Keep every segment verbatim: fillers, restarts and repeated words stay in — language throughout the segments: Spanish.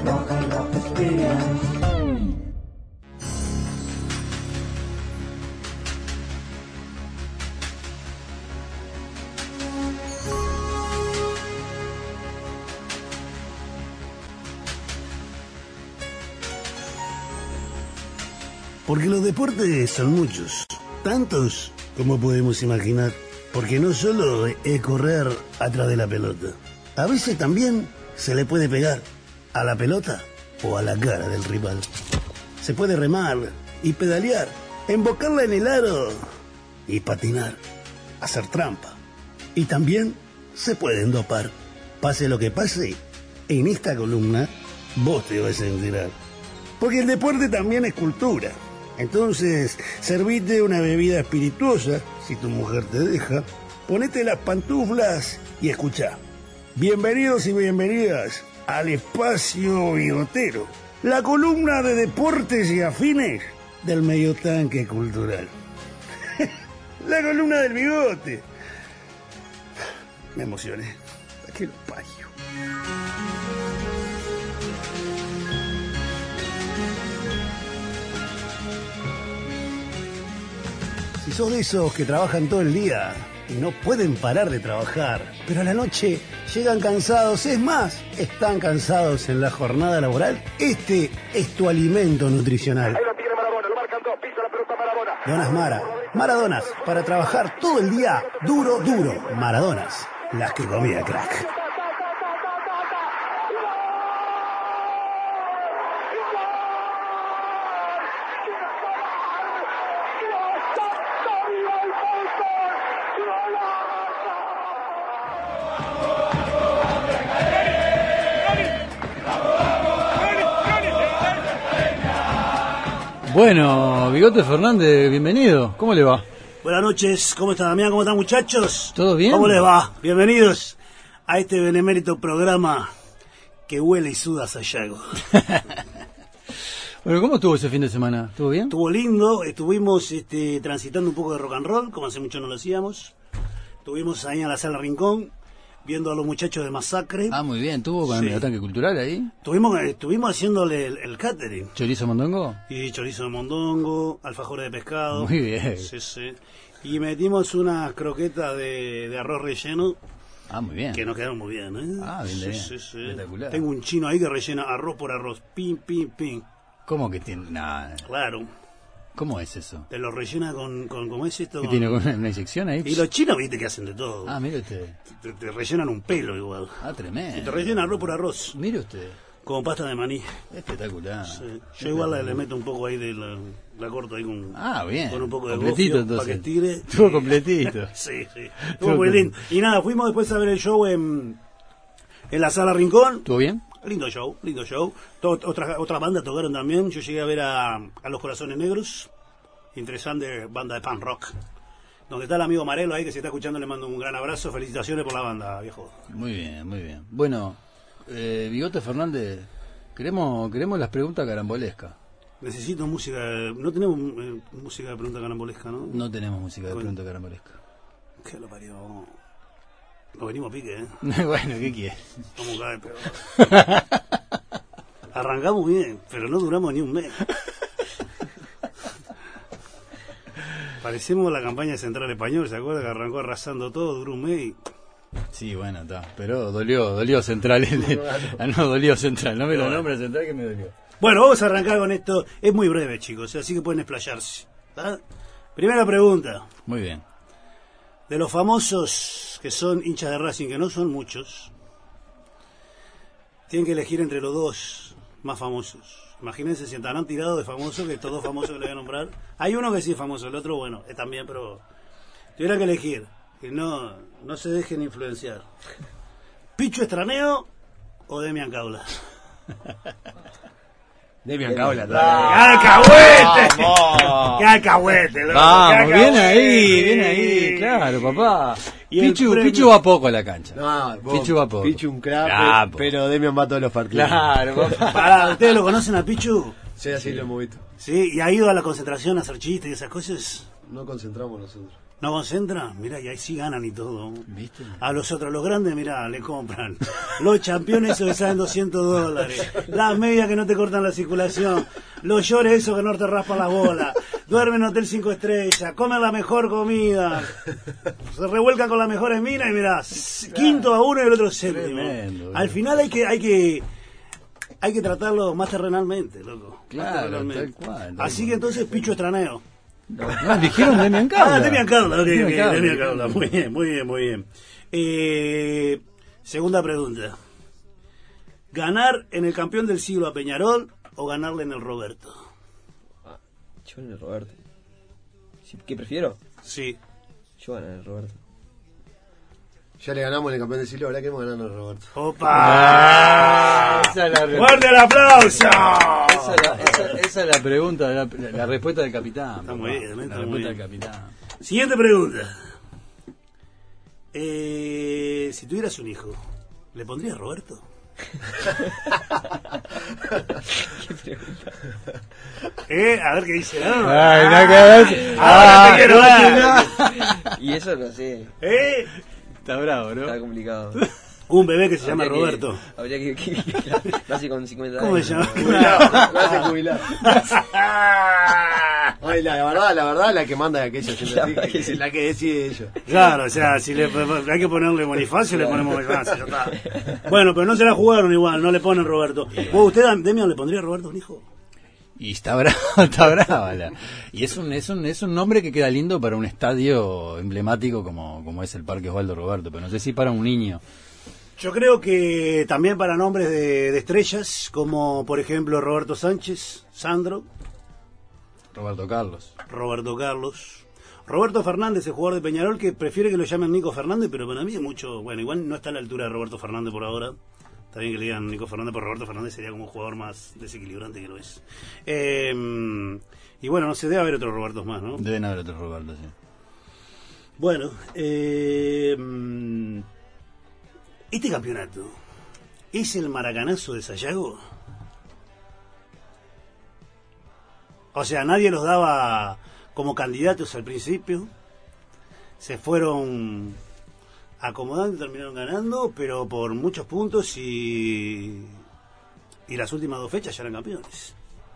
Rock and Rock Experience. Porque los deportes son muchos, tantos como podemos imaginar. Porque no solo es correr atrás de la pelota. A veces también se le puede pegar a la pelota o a la cara del rival. Se puede remar y pedalear, embocarla en el aro y patinar, hacer trampa. Y también se pueden dopar. Pase lo que pase, en esta columna vos te vas a enterar. Porque el deporte también es cultura. Entonces, servite una bebida espirituosa, si tu mujer te deja, ponete las pantuflas y escuchá. Bienvenidos y bienvenidas al Espacio Bigotero, la columna de deportes y afines del medio tanque cultural. La columna del bigote. Me emocioné. ¿Para qué lo parió? Si sos de esos que trabajan todo el día y no pueden parar de trabajar, pero a la noche llegan cansados, es más, están cansados en la jornada laboral, este es tu alimento nutricional. Ahí la tiene Maradona, lo marcan dos, pisa la pelota Maradona. Donas Mara, Maradonas, para trabajar todo el día, duro, duro. Maradonas, las que comía crack. Bueno, Bigote Fernández, bienvenido. ¿Cómo le va? Buenas noches, ¿cómo están, Damián? ¿Cómo están, muchachos? ¿Todo bien? ¿Cómo les va? Bienvenidos a este benemérito programa que huele y suda a Sayago. Bueno, ¿cómo estuvo ese fin de semana? ¿Estuvo bien? Estuvo lindo, estuvimos este, transitando un poco de rock and roll, como hace mucho no lo hacíamos. Estuvimos ahí en la Sala Rincón, viendo a los muchachos de Masacre. Ah, muy bien, ¿estuvo con el Sí. medio tanque cultural ahí? Estuvimos, estuvimos haciéndole el, el catering. ¿Chorizo mondongo? Y chorizo de mondongo, alfajores de pescado. Muy bien. Sí, sí. Y metimos unas croquetas de, de arroz relleno. Ah, muy bien. Que nos quedaron muy bien, ¿eh? Ah, bien, sí, bien. sí, sí. Espectacular. Tengo un chino ahí que rellena arroz por arroz. Pim, pim, pim. ¿Cómo que tiene? Nah, Claro. ¿cómo es eso? Te lo rellena con, con ¿cómo es esto? ¿Qué Con- tiene una, una inyección ahí? Y los chinos, viste, que hacen de todo. Ah, mire usted. Te, te rellenan un pelo igual. Ah, Y te tremendo. rellenan arroz por arroz. Mire usted. Como pasta de maní. Espectacular. Sí. Yo igual le, le meto un poco ahí de la, la corto ahí con, Ah, bien. con un poco de Completito, gofio para que entonces. tire. Estuvo completito. Sí, sí. Estuvo Estuvo muy lindo. Y nada, fuimos después a ver el show en, en la Sala Rincón. ¿Estuvo bien? Lindo show, lindo show. To- Otras otras bandas tocaron también. Yo llegué a ver a, a Los Corazones Negros. Interesante banda de punk rock. Donde está el amigo Marelo ahí que se está escuchando, le mando un gran abrazo. Felicitaciones por la banda, viejo. Muy bien, muy bien. Bueno, eh, Bigote Fernández, queremos, queremos las preguntas carambolescas. Necesito música. No tenemos eh, música de pregunta carambolesca, ¿no? No tenemos música de Bueno. pregunta carambolesca. Que lo parió. Nos venimos a pique, ¿eh? Bueno, ¿qué quiere? Vamos a caer peor. Arrancamos bien, pero no duramos ni un mes. Parecemos la campaña Central Español, ¿se acuerda? Que arrancó arrasando todo, duró un mes y... Sí, bueno, está. Pero dolió, dolió Central. Ah, no, dolió Central. No me lo nombres Central que me dolió. Bueno, vamos a arrancar con esto. Es muy breve, chicos, así que pueden explayarse. ¿Tá? Primera pregunta. Muy bien. De los famosos que son hinchas de Racing, que no son muchos, tienen que elegir entre los dos más famosos. Imagínense si estarán tirados de famosos, que estos dos famosos que les voy a nombrar. Hay uno que sí es famoso, el otro, bueno, es también, pero tuviera que elegir, que no, no se dejen influenciar. ¿Pichu Estraneo o Demian Caula? Demian Caula. ¡Cacahuete! ¡Cacahuete! loco! Vamos, ¡Cacahuete! bien ahí, bien ahí, claro, papá. Y el Pichu, premio- Pichu va poco a la cancha. No, vos, Pichu va poco. Pichu un crack, Crapo. pero Demian va a todos los partidos. Claro, papá. Pará, ¿ustedes lo conocen a Pichu? Sí, así lo hemos visto. Sí, y ha ido a la concentración a hacer chistes y esas cosas. No concentramos nosotros. no concentra, mirá, y ahí sí ganan y todo. ¿Viste? A los otros, los grandes, mirá, le compran. Los campeones esos que salen doscientos dólares. Las medias que no te cortan la circulación. Los llores esos que no te raspan la bola. Duermen en hotel cinco estrellas. Comen la mejor comida. Se revuelcan con las mejores minas y mirá, quinto a uno y el otro séptimo. Tremendo, Al final hay que, hay que, hay que tratarlo más terrenalmente, loco. Claro, Más terrenalmente. tal cual, tal Así cual. que entonces, Picho Estraneo. No, no, dijeron Demian Caula. Ah, Demian Caula, ok, Demian ok, Caula. Demian Caula. Muy bien, muy bien, muy bien. Eh, segunda pregunta. ¿Ganar en el campeón del siglo a Peñarol o ganarle en el Roberto? Ah, yo en el Roberto. Sí, ¿qué prefiero? Sí. Yo en el Roberto. Ya le ganamos en el campeón del siglo, ahora queremos ganarnos el Roberto. ¡Opa! Ah, esa es la re- ¡Fuerte el aplauso! Esa es la, esa- esa es la pregunta, la, la respuesta del capitán. Está papá. muy bien, La está respuesta muy del bien. capitán. Siguiente pregunta. Eh, si tuvieras un hijo, ¿le pondrías Roberto? ¿Qué pregunta? Eh, a ver qué dice, ¿no? Ay, no quedas. Ahora te Ah, quiero no. Y eso no sé. ¿Eh? Está bravo, ¿no? Está complicado. Un bebé que se llama Habría que- Roberto. Habría que. que, que, que nace con cincuenta ¿Cómo años. se llama? Jubilado, lo hace jubilado. Ay, la, la verdad, la verdad, la que manda es aquella, siempre La así, verdad que que- sí. la que decide ellos. Claro, o sea, si le, hay que ponerle Bonifacio, le ponemos Bonifacio, ya está. Bueno, pero no se la jugaron igual, no le ponen Roberto. ¿Vos, usted, Demian, le pondría a Roberto un hijo? Y está brava, está brava. La. Y es un, es un es un nombre que queda lindo para un estadio emblemático como, como es el Parque Osvaldo Roberto, pero no sé si para un niño. Yo creo que también para nombres de, de estrellas, como por ejemplo Roberto Sánchez, Sandro, Roberto Carlos. Roberto Carlos, Roberto Fernández, el jugador de Peñarol, que prefiere que lo llamen Nico Fernández, pero para mí es mucho, bueno, igual no está a la altura de Roberto Fernández por ahora. Está bien que le digan Nico Fernández, pero Roberto Fernández sería como un jugador más desequilibrante que lo es. Eh, y bueno, no sé, debe haber otros Robertos más, ¿no? Deben haber otros Roberto, sí. Bueno, eh, este campeonato es el maracanazo de Sayago. O sea, nadie los daba como candidatos al principio. Se fueron acomodando y terminaron ganando, pero por muchos puntos y, y las últimas dos fechas ya eran campeones.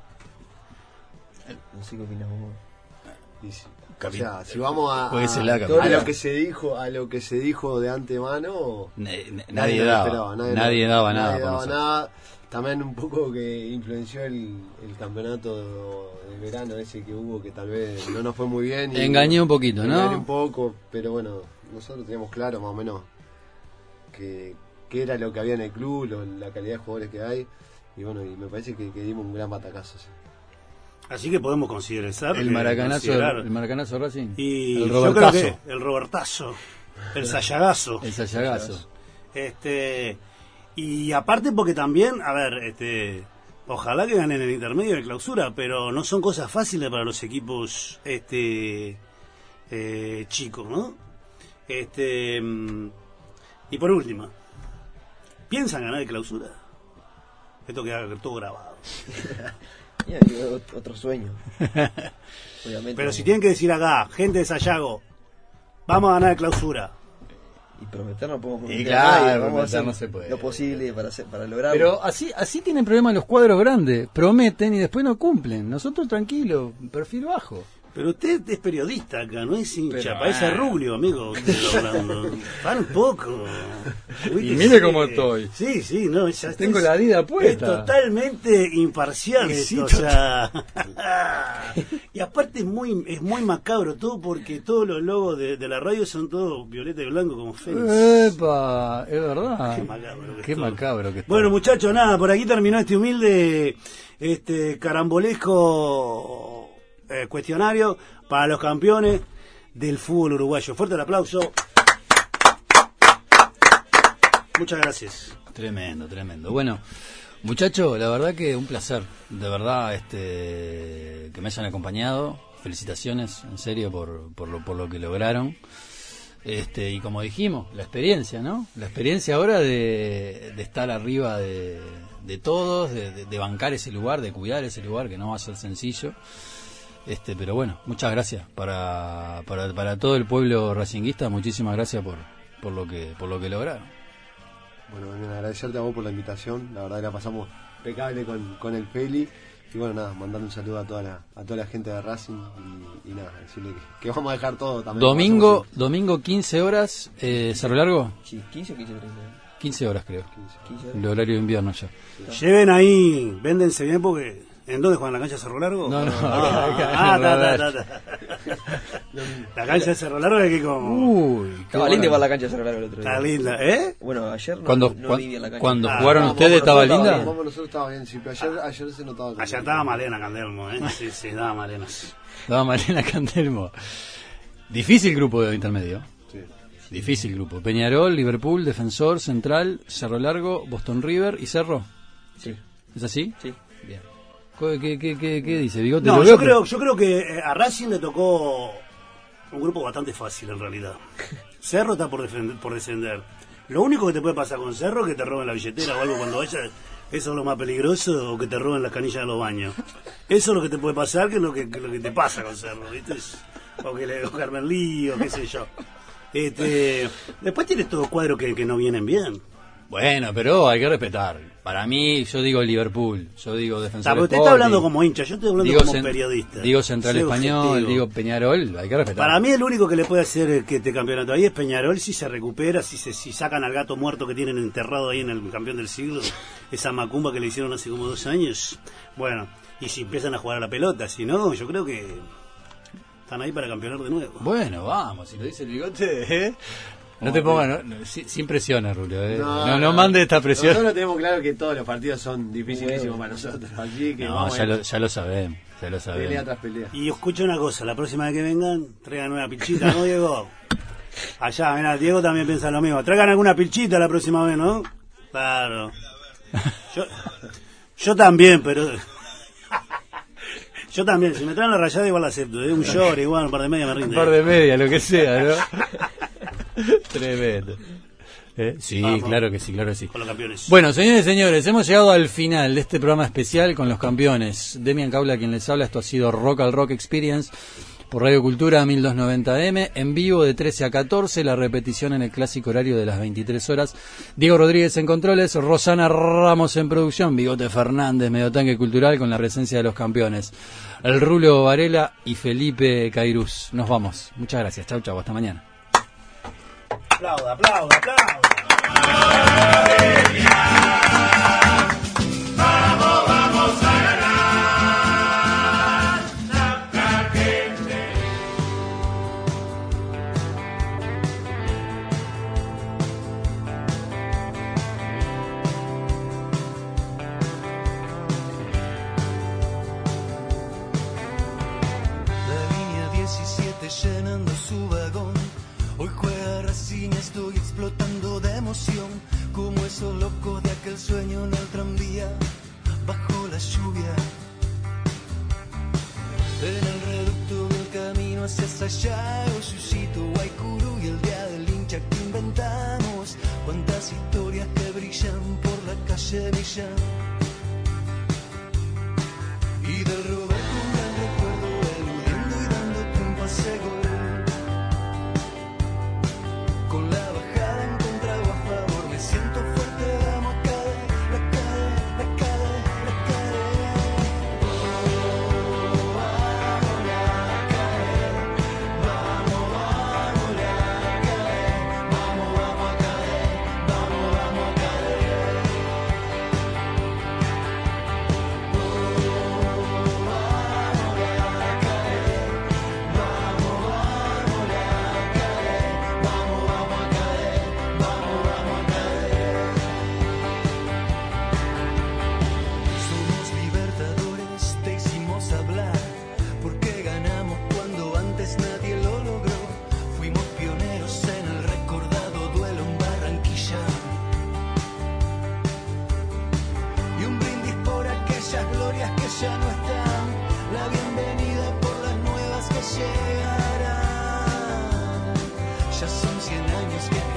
No sé qué opinas vos. Y si- o sea, si vamos a, Puede ser a- la a capital. lo que se dijo, a lo que se dijo de antemano, Nadie, nadie, nadie lo daba, esperaba, nadie, nadie- daba nadie nada por daba nosotros. nada. También un poco que influenció el, el campeonato de verano ese que hubo, que tal vez no nos fue muy bien. y- Engañó un poquito, ¿no? Engañó un poco, pero bueno, nosotros teníamos claro más o menos que, que era lo que había en el club, lo- la calidad de jugadores que hay, y bueno, y me parece que, que dimos un gran batacazo. Sí. Así que podemos considerar El maracanazo, considerar. el maracanazo Racing. Y el yo creo Robertazo. que el Robertazo, el Sayagazo. El Sayagazo. Este, y aparte porque también, a ver, este, ojalá que ganen el intermedio de clausura, pero no son cosas fáciles para los equipos este eh, chicos, ¿no? Este, mm, y por último, ¿piensan ganar el clausura? Esto queda todo grabado. Y hay ot- otro sueño. Obviamente. Pero si tienen que decir acá, gente de Sayago, vamos a ganar el clausura. Y prometer no podemos prometer Y claro, a nadie, vamos a prometer hacer no se puede. lo posible para hacer, para lograrlo. Pero así así tienen problemas los cuadros grandes. Prometen y después no cumplen. Nosotros tranquilos, perfil bajo. Pero usted es periodista acá, no es hincha, Pero, parece ah. Ruglio, amigo. usted está hablando. Para un poco. Y mire cómo estoy. Sí, sí, no, ya Tengo es- la vida Es puesta. totalmente imparcial Y sí, esto, o sea. Y aparte es muy es muy macabro todo porque todos los logos de, de la radio son todos violeta y blanco como Fénix. Epa, es verdad. Qué macabro que Qué es todo. macabro que está. Bueno, muchachos, nada, por aquí terminó este humilde, este carambolesco eh, cuestionario para los campeones del fútbol uruguayo. Fuerte el aplauso. Muchas gracias. Tremendo, tremendo. Bueno, muchachos, la verdad que un placer, de verdad, este, que me hayan acompañado. Felicitaciones, en serio, por, por lo, por lo que lograron. Este, y como dijimos, la experiencia, ¿no? La experiencia ahora de, de estar arriba de, de todos, de, de, de bancar ese lugar, de cuidar ese lugar, que no va a ser sencillo. Este, pero bueno, muchas gracias para, para, para todo el pueblo racinguista, muchísimas gracias por, por lo que, por lo que lograron. Bueno, bueno, agradecerte a vos por la invitación, la verdad que la pasamos impecable con, con el Peli. Y bueno, nada, mandar un saludo a toda la, a toda la gente de Racing y, y nada, decirle que, que vamos a dejar todo también. Domingo, domingo quince horas, eh, ¿Cerro Largo? Sí, quince o quince treinta. quince horas creo, quince el horario de invierno ya. Lleven ahí, véndense bien porque... ¿En dónde juegan? ¿La cancha de Cerro Largo? No, no, Ah, acá, ah, acá, ta, acá. ta, ta, ta. La cancha de Cerro Largo es que como... Uy, qué Estaba linda bueno. para la cancha de Cerro Largo el otro día. Está linda, ¿eh? Bueno, ayer no, Cuando, no cuan- vi bien la cancha. cuando Ah, jugaron no, ustedes vamos, estaba nosotros linda. bien, vamos, nosotros estaba bien, sí, pero ayer, ayer se notaba que... Allá estaba Malena Candelmo, ¿eh? Sí, sí, estaba Malena. Estaba Mariana Candelmo. Difícil grupo de intermedio. Sí. Difícil grupo. Peñarol, Liverpool, Defensor, Central, Cerro Largo, Boston River y Cerro. Sí, ¿Es así? sí. Bien. ¿Qué, qué, qué, qué, qué dice? Bigote, No, lo yo veo, creo, yo creo que eh, a Racing le tocó un grupo bastante fácil en realidad. Cerro está por, defender, por descender. Lo único que te puede pasar con Cerro es que te roben la billetera o algo cuando vayas. Eso es lo más peligroso, o que te roben las canillas de los baños. Eso es lo que te puede pasar, que es lo que, que lo que te pasa con Cerro, ¿viste? O que le o Carmen Lío, qué sé yo. Este, después tienes todos cuadros que, que no vienen bien. Bueno, pero hay que respetar. Para mí, yo digo Liverpool, yo digo Defensor Ah, pero usted Sporting, está hablando como hincha, yo estoy hablando digo como cen- periodista. Digo Central Sé Español, objetivo. digo Peñarol, hay que respetar. Para mí el único que le puede hacer que este campeonato ahí es Peñarol si se recupera, si se si sacan al gato muerto que tienen enterrado ahí en el campeón del siglo, esa macumba que le hicieron hace como dos años. Bueno, y si empiezan a jugar a la pelota, si no, yo creo que están ahí para campeonar de nuevo. Bueno, vamos, si lo dice el bigote, ¿eh? No te pongas, no, no, sin, sin presiones, Rulio, ¿eh? No, no, mande esta presión. Nosotros tenemos claro que todos los partidos son dificilísimos para nosotros. Así que No, vamos ya a lo, ya lo sabemos, ya lo pelea sabemos. tras pelea. Y escucha una cosa, la próxima vez que vengan, traigan una pilchita, ¿no, Diego? Allá, mira, Diego también piensa lo mismo. Traigan alguna pilchita la próxima vez, ¿no? Claro. Yo, yo también, pero... Yo también, si me traen la rayada igual la acepto, ¿eh? Un short igual, un par de medias me Un rinde. par de medias, lo que sea, ¿no? Tremendo. ¿Eh? Sí, Vamos. claro que sí, claro que sí. Con los campeones. Bueno, señores y señores, hemos llegado al final de este programa especial con los campeones. Demian Caula, quien les habla, esto ha sido Rock al Rock Experience por Radio Cultura mil doscientos noventa eme, en vivo de trece a catorce, la repetición en el clásico horario de las veintitrés horas. Diego Rodríguez en controles, Rosana Ramos en producción, Bigote Fernández, Mediotanque Cultural con la presencia de los campeones, el Rulo Varela y Felipe Cairús. Nos vamos. Muchas gracias. Chau, chau. Hasta mañana. Aplauda, aplauda, aplauda. La línea diecisiete llenando su vagón. Hoy juega Racing, estoy explotando de emoción. Como esos locos de aquel sueño en el tranvía, bajo la lluvia. En el reducto del camino hacia Sayago, Susito, Guaycurú y el día del hincha que inventamos. Cuántas historias que brillan por la calle Millán. Y del Roberto un gran recuerdo, eludiendo y dándote un pase gol. Con la bajada en contra o a favor, me siento fuerte, vamos a caer, la caer, la caer, la caer. Oh, vamos a caer, vamos, vamos a caer, vamos, vamos a caer, vamos, vamos a caer. Somos libertadores, te hicimos hablar, porque ganamos cuando antes nadie lo logró. Fuimos pioneros en el recordado duelo en Barranquilla. Y un brindis por aquellas glorias que ya no están, la bienvenida por las nuevas que llegarán. Ya son cien años que